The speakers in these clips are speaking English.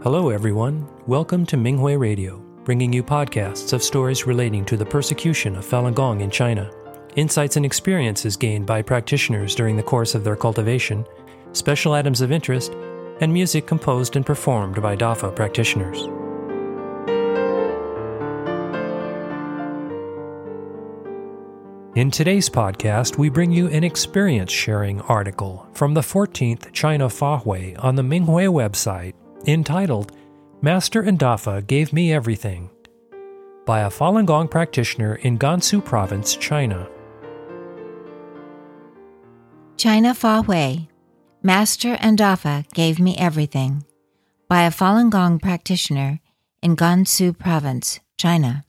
Hello, everyone. Welcome to Minghui Radio, bringing you podcasts of stories relating to the persecution of Falun Gong in China, insights and experiences gained by practitioners during the course of their cultivation, special items of interest, and music composed and performed by DAFA practitioners. In today's podcast, we bring you an experience-sharing article from the 14th China Fahui on the Minghui website entitled, Master and DAFA Gave Me Everything, by a Falun Gong practitioner in Gansu Province, China. China Fahui, Master and DAFA Gave Me Everything, by a Falun Gong practitioner in Gansu Province, China.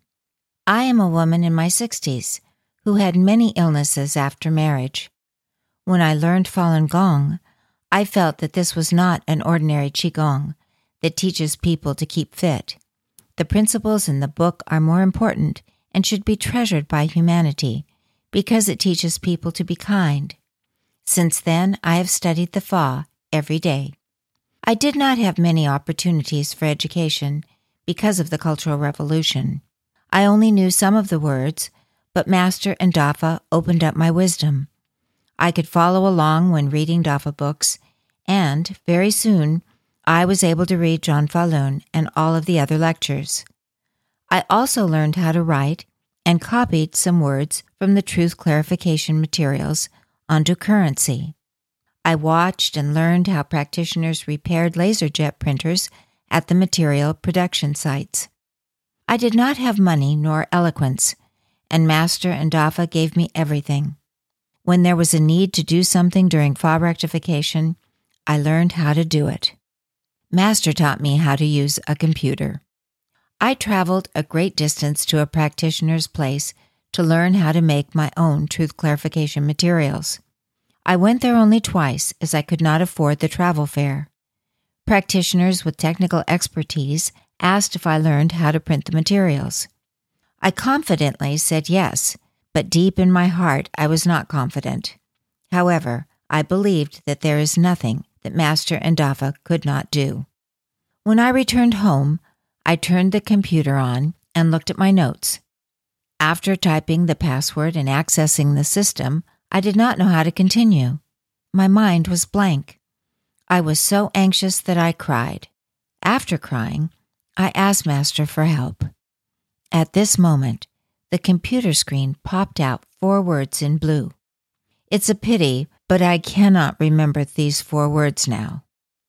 I am a woman in my 60s who had many illnesses after marriage. When I learned Falun Gong, I felt that this was not an ordinary Qigong that teaches people to keep fit. The principles in the book are more important and should be treasured by humanity because it teaches people to be kind. Since then, I have studied the Fa every day. I did not have many opportunities for education because of the Cultural Revolution. I only knew some of the words, but Master and DAFA opened up my wisdom. I could follow along when reading DAFA books, and very soon, I was able to read John Falun and all of the other lectures. I also learned how to write and copied some words from the truth clarification materials onto currency. I watched and learned how practitioners repaired laserjet printers at the material production sites. I did not have money nor eloquence, and Master and DAFA gave me everything. When there was a need to do something during Fa rectification, I learned how to do it. Master taught me how to use a computer. I traveled a great distance to a practitioner's place to learn how to make my own truth clarification materials. I went there only twice as I could not afford the travel fare. Practitioners with technical expertise asked if I learned how to print the materials. I confidently said yes, but deep in my heart I was not confident. However, I believed that there is nothing that Master and DAFA could not do. When I returned home, I turned the computer on and looked at my notes. After typing the password and accessing the system, I did not know how to continue. My mind was blank. I was so anxious that I cried. After crying, I asked Master for help. At this moment, the computer screen popped out 4 words in blue. It's a pity, but I cannot remember these 4 words now.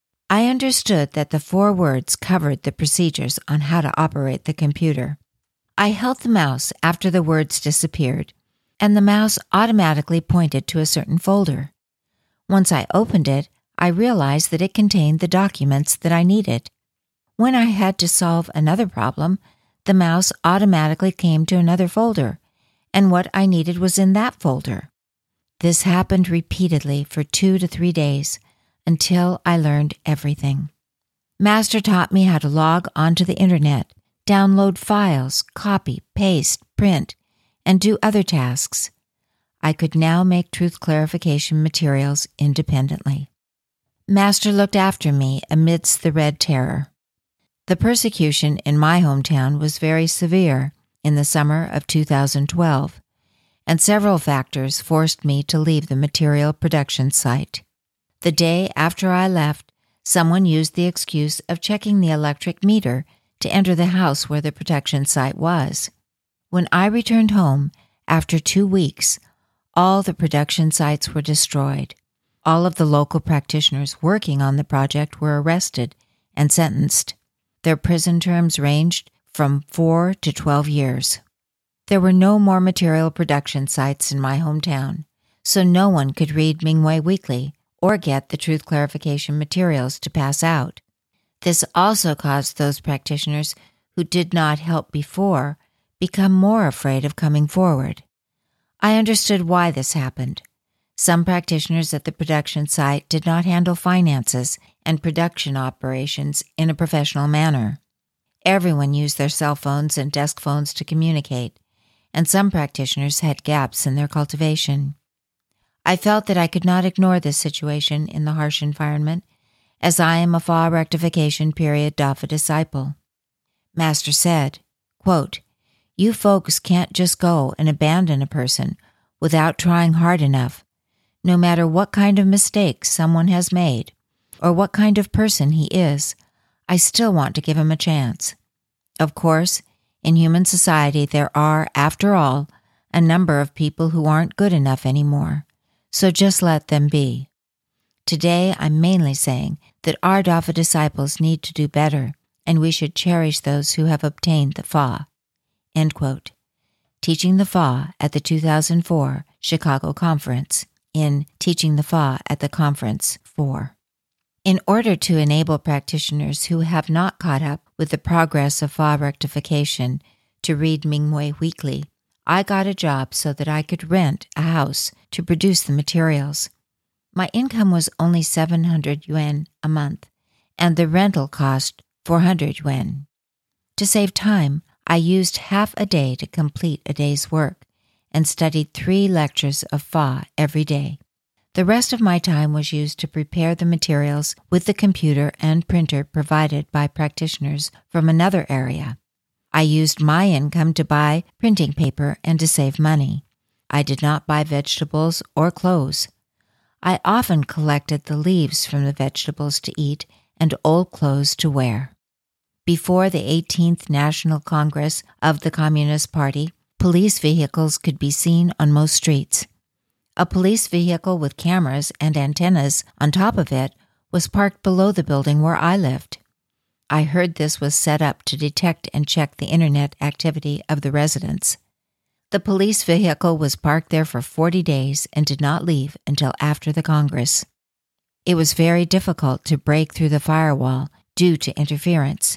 I understood that the 4 words covered the procedures on how to operate the computer. I held the mouse after the words disappeared, and the mouse automatically pointed to a certain folder. Once I opened it, I realized that it contained the documents that I needed. When I had to solve another problem, the mouse automatically came to another folder, and what I needed was in that folder. This happened repeatedly for 2 to 3 days until I learned everything. Master taught me how to log onto the internet, download files, copy, paste, print, and do other tasks. I could now make truth clarification materials independently. Master looked after me amidst the Red Terror. The persecution in my hometown was very severe in the summer of 2012, and several factors forced me to leave the material production site. The day after I left, someone used the excuse of checking the electric meter to enter the house where the production site was. When I returned home, after 2 weeks, all the production sites were destroyed. All of the local practitioners working on the project were arrested and sentenced. Their prison terms ranged from 4 to 12 years. There were no more material production sites in my hometown, so no one could read Minghui Weekly or get the truth clarification materials to pass out. This also caused those practitioners who did not help before become more afraid of coming forward. I understood why this happened. Some practitioners at the production site did not handle finances and production operations in a professional manner. Everyone used their cell phones and desk phones to communicate, and some practitioners had gaps in their cultivation. I felt that I could not ignore this situation in the harsh environment, as I am a Fa rectification period Dafa disciple. Master said, quote, "You folks can't just go and abandon a person without trying hard enough, no matter what kind of mistakes someone has made or what kind of person he is. I still want to give him a chance. Of course, in human society there are, after all, a number of people who aren't good enough anymore, so just let them be. Today I'm mainly saying that our Dafa disciples need to do better, and we should cherish those who have obtained the Fa." End quote. Teaching the Fa at the 2004 Chicago Conference, in Teaching the Fa at the Conference 4. In order to enable practitioners who have not caught up with the progress of Fa rectification to read Minghui weekly, I got a job so that I could rent a house to produce the materials. My income was only 700 yuan a month, and the rental cost 400 yuan. To save time, I used half a day to complete a day's work and studied 3 lectures of Fa every day. The rest of my time was used to prepare the materials with the computer and printer provided by practitioners from another area. I used my income to buy printing paper and to save money. I did not buy vegetables or clothes. I often collected the leaves from the vegetables to eat and old clothes to wear. Before the 18th National Congress of the Communist Party, police vehicles could be seen on most streets. A police vehicle with cameras and antennas on top of it was parked below the building where I lived. I heard this was set up to detect and check the internet activity of the residents. The police vehicle was parked there for 40 days and did not leave until after the Congress. It was very difficult to break through the firewall due to interference.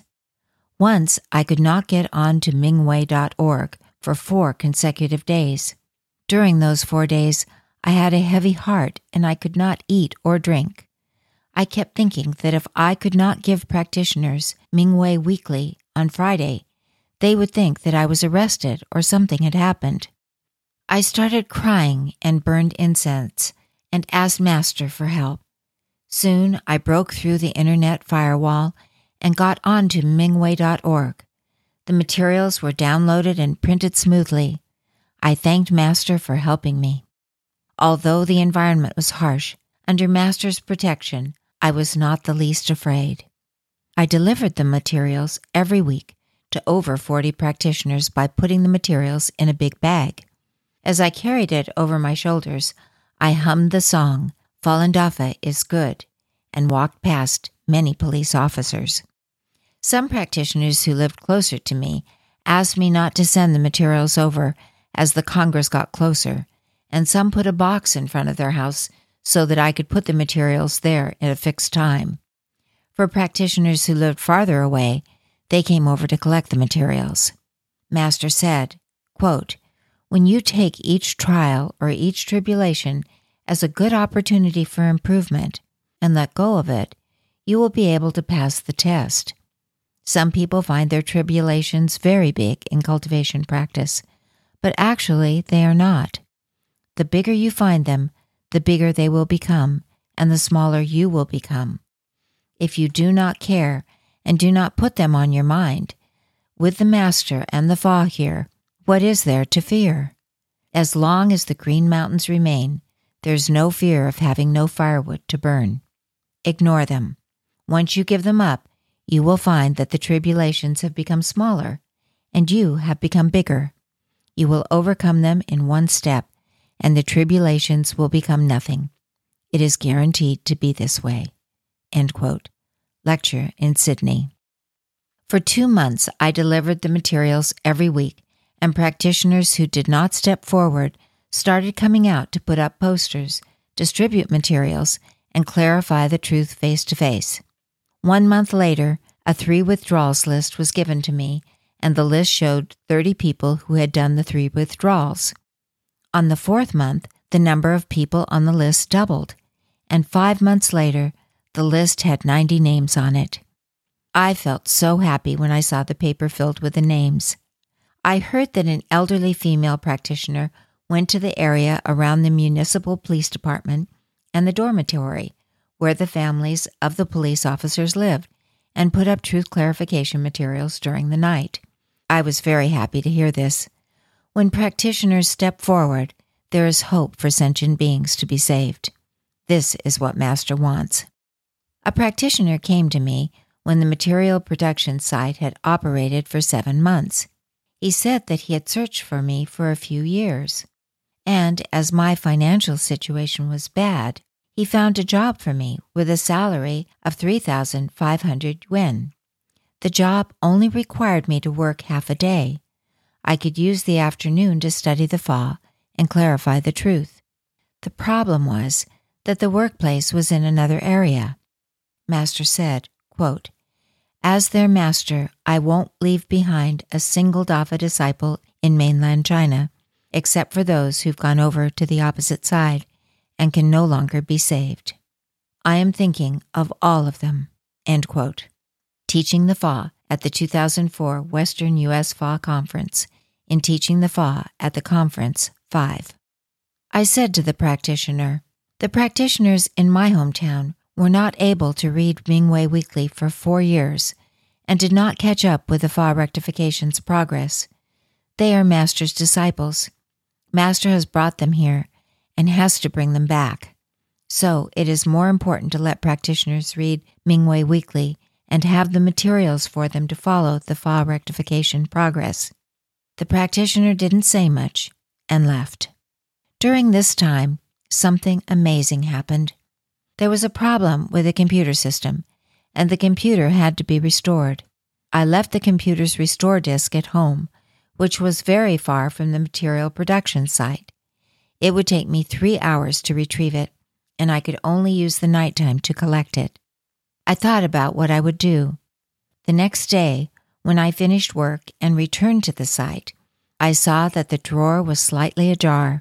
Once I could not get on to Minghui.org for 4 consecutive days. During those 4 days, I had a heavy heart and I could not eat or drink. I kept thinking that if I could not give practitioners Minghui weekly on Friday, they would think that I was arrested or something had happened. I started crying and burned incense and asked Master for help. Soon I broke through the internet firewall and got on to Minghui.org. The materials were downloaded and printed smoothly. I thanked Master for helping me. Although the environment was harsh, under Master's protection, I was not the least afraid. I delivered the materials every week to over 40 practitioners by putting the materials in a big bag. As I carried it over my shoulders, I hummed the song, "Falun Dafa is Good," and walked past many police officers. Some practitioners who lived closer to me asked me not to send the materials over as the Congress got closer, and some put a box in front of their house so that I could put the materials there at a fixed time. For practitioners who lived farther away, they came over to collect the materials. Master said, quote, "When you take each trial or each tribulation as a good opportunity for improvement and let go of it, you will be able to pass the test. Some people find their tribulations very big in cultivation practice, but actually they are not. The bigger you find them, the bigger they will become, and the smaller you will become. If you do not care and do not put them on your mind, with the Master and the Fa here, what is there to fear? As long as the Green Mountains remain, there's no fear of having no firewood to burn. Ignore them. Once you give them up, you will find that the tribulations have become smaller, and you have become bigger. You will overcome them in one step, and the tribulations will become nothing. It is guaranteed to be this way." End quote. Lecture in Sydney. For 2 months, I delivered the materials every week, and practitioners who did not step forward started coming out to put up posters, distribute materials, and clarify the truth face-to-face. 1 month later, a 3 withdrawals list was given to me, and the list showed 30 people who had done the 3 withdrawals. On the 4th month, the number of people on the list doubled, and 5 months later, the list had 90 names on it. I felt so happy when I saw the paper filled with the names. I heard that an elderly female practitioner went to the area around the municipal police department and the dormitory, where the families of the police officers lived, and put up truth clarification materials during the night. I was very happy to hear this. When practitioners step forward, there is hope for sentient beings to be saved. This is what Master wants. A practitioner came to me when the material production site had operated for 7 months. He said that he had searched for me for a few years, and as my financial situation was bad, he found a job for me with a salary of 3,500 yuan. The job only required me to work half a day. I could use the afternoon to study the Fa and clarify the truth. The problem was that the workplace was in another area. Master said, quote, "As their master, I won't leave behind a single Dafa disciple in mainland China, except for those who've gone over to the opposite side and can no longer be saved. I am thinking of all of them." End quote. Teaching the Fa at the 2004 Western U.S. Fa Conference, in Teaching the Fa at the Conference 5. I said to the practitioner, "The practitioners in my hometown were not able to read Minghui Weekly for 4 years and did not catch up with the Fa rectification's progress. They are Master's disciples. Master has brought them here and has to bring them back. So it is more important to let practitioners read Minghui Weekly and have the materials for them to follow the Fa rectification progress." The practitioner didn't say much and left. During this time, something amazing happened. There was a problem with the computer system, and the computer had to be restored. I left the computer's restore disk at home, which was very far from the material production site. It would take me 3 hours to retrieve it, and I could only use the nighttime to collect it. I thought about what I would do. The next day, when I finished work and returned to the site, I saw that the drawer was slightly ajar.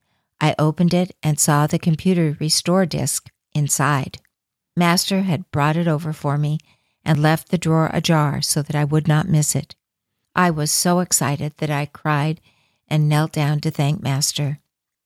I opened it and saw the computer restore disk inside. Master had brought it over for me and left the drawer ajar so that I would not miss it. I was so excited that I cried and knelt down to thank Master.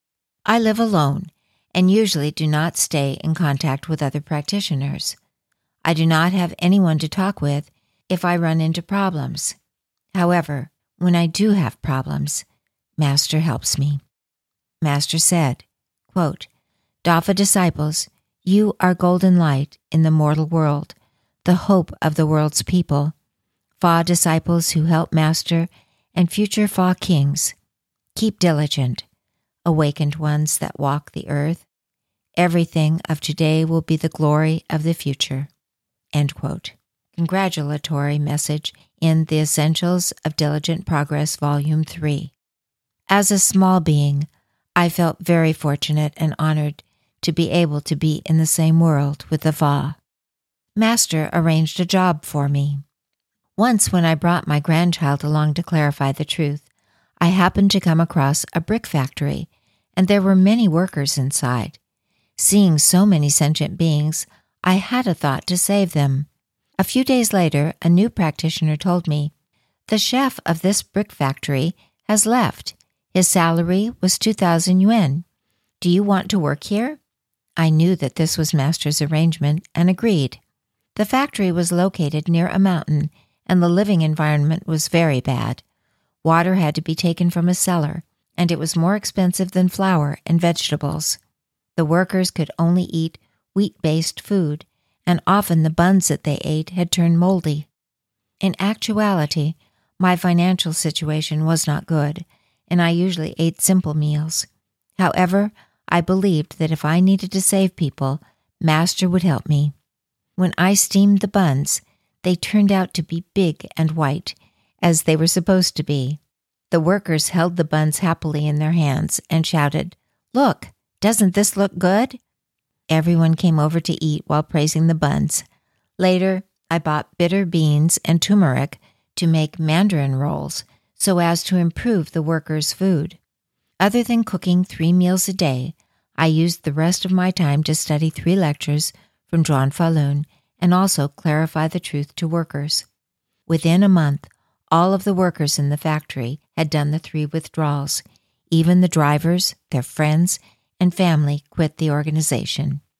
I live alone and usually do not stay in contact with other practitioners. I do not have anyone to talk with if I run into problems. However, when I do have problems, Master helps me. Master said, quote, "Dafa disciples, you are golden light in the mortal world, the hope of the world's people. Fa disciples who help Master and future Fa kings. Keep diligent, awakened ones that walk the earth. Everything of today will be the glory of the future." End quote. Congratulatory message in The Essentials of Diligent Progress, Volume 3. As a small being, I felt very fortunate and honored to be able to be in the same world with the Fa. Master arranged a job for me. Once when I brought my grandchild along to clarify the truth, I happened to come across a brick factory, and there were many workers inside. Seeing so many sentient beings, I had a thought to save them. A few days later, a new practitioner told me, "The chef of this brick factory has left. His salary was 2,000 yuan. Do you want to work here?" I knew that this was Master's arrangement and agreed. The factory was located near a mountain, and the living environment was very bad. Water had to be taken from a cellar, and it was more expensive than flour and vegetables. The workers could only eat wheat-based food, and often the buns that they ate had turned moldy. In actuality, my financial situation was not good, and I usually ate simple meals. However, I believed that if I needed to save people, Master would help me. When I steamed the buns, they turned out to be big and white, as they were supposed to be. The workers held the buns happily in their hands and shouted, "Look, doesn't this look good?" Everyone came over to eat while praising the buns. Later, I bought bitter beans and turmeric to make mandarin rolls so as to improve the workers' food. Other than cooking 3 meals a day, I used the rest of my time to study 3 lectures from Zhuan Falun and also clarify the truth to workers. Within a month, all of the workers in the factory had done the 3 withdrawals. Even the drivers, their friends, and family quit the organization.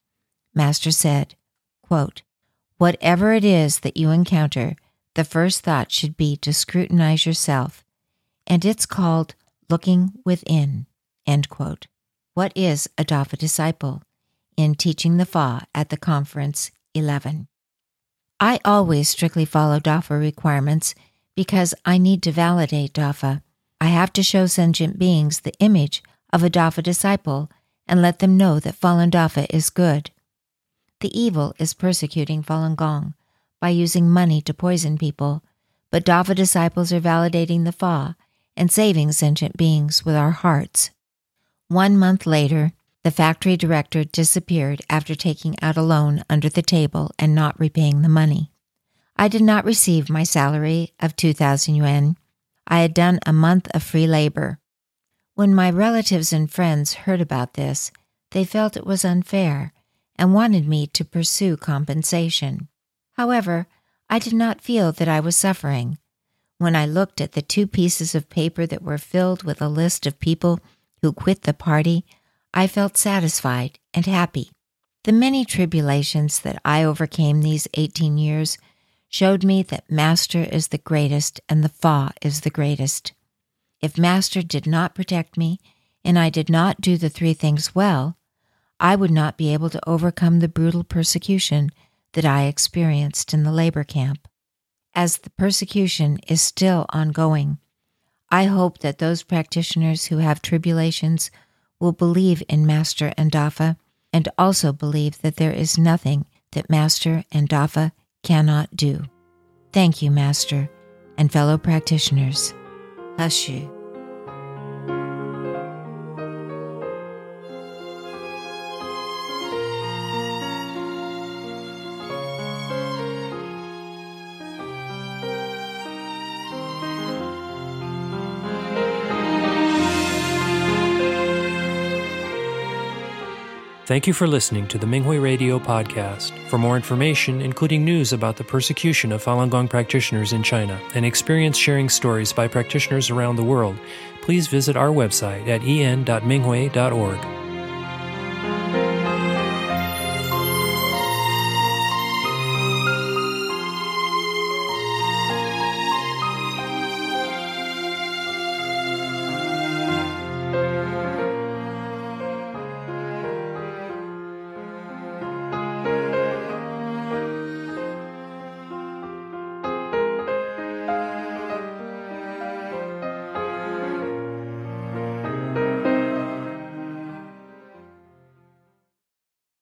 Master said, quote, "Whatever it is that you encounter, the first thought should be to scrutinize yourself, and it's called looking within." End quote. What is a Dafa disciple? In Teaching the Fa at the Conference 11. I always strictly follow Dafa requirements because I need to validate Dafa. I have to show sentient beings the image of a Dafa disciple and let them know that Falun Dafa is good. The evil is persecuting Falun Gong by using money to poison people, but Dafa disciples are validating the Fa and saving sentient beings with our hearts. 1 month later, the factory director disappeared after taking out a loan under the table and not repaying the money. I did not receive my salary of 2,000 yuan. I had done a month of free labor. When my relatives and friends heard about this, they felt it was unfair and wanted me to pursue compensation. However, I did not feel that I was suffering. When I looked at the 2 pieces of paper that were filled with a list of people who quit the party, I felt satisfied and happy. The many tribulations that I overcame these 18 years showed me that Master is the greatest and the Fa is the greatest. If Master did not protect me and I did not do the 3 things well, I would not be able to overcome the brutal persecution that I experienced in the labor camp. As the persecution is still ongoing, I hope that those practitioners who have tribulations will believe in Master and Dafa and also believe that there is nothing that Master and Dafa cannot do. Thank you, Master and fellow practitioners. Hashu. Thank you for listening to the Minghui Radio podcast. For more information, including news about the persecution of Falun Gong practitioners in China and experience-sharing stories by practitioners around the world, please visit our website at en.minghui.org.